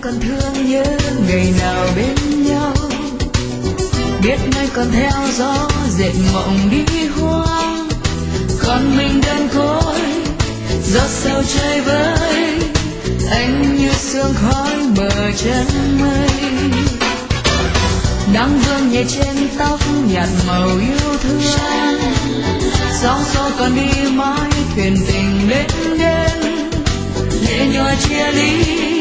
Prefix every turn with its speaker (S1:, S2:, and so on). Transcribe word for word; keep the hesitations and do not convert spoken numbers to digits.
S1: còn thương nhớ ngày nào bên nhau, biết nay còn theo gió dệt mộng đi hoang, còn mình đơn côi gió sâu chơi với anh như sương khói mờ chân mây. Nắng vương nhẹ trên tóc nhạt màu yêu thương, sóng xô còn đi mãi thuyền tình đến đêm, nhẹ nhòa chia ly